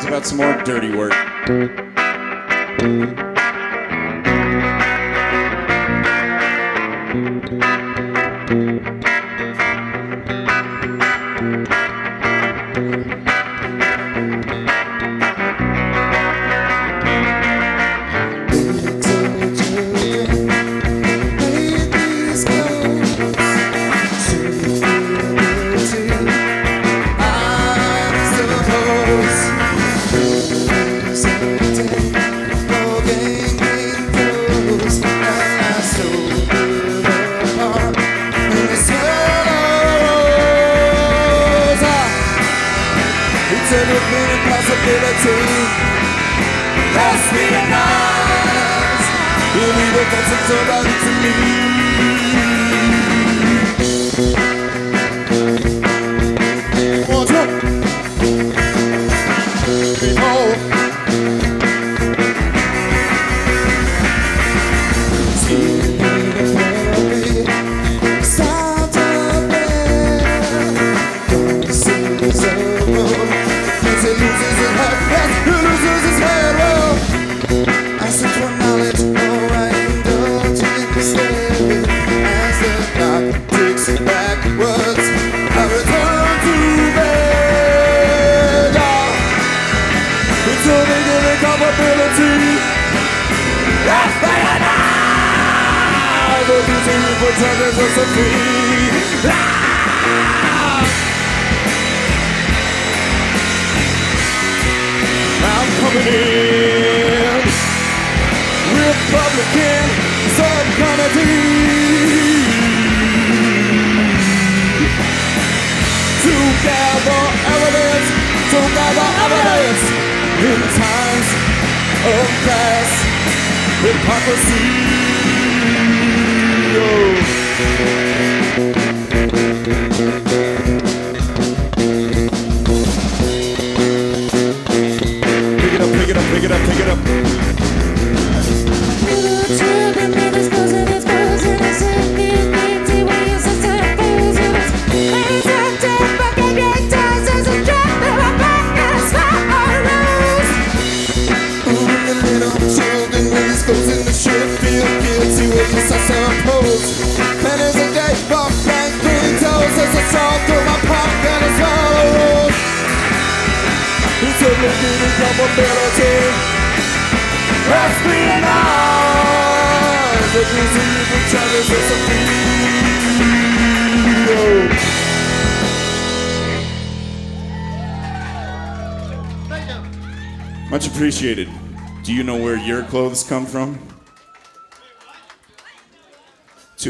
about some more dirty work. Let's be honest. Believe it, that's somebody to me. One, two. Three, four. See the melody, sound of bell. Don't see the road. As he loses his head, yes, he loses his head. Well, I search for knowledge, oh, I indulge in slavery. As the clock ticks backwards, I return to bed. It's a big incapability. Let's play it now. The reason you pretend is just a free. I'm coming in, Republican subcommittee, to gather evidence in times of class hypocrisy. Pick it up. Children, the should feel guilty with this, I suppose. Man, as a day bomb bang, green toes as I saw through my pocket as follows. It's a living incapability. Let's be honest. The reason you can tell us it's a video. Much appreciated. Do you know where your clothes come from?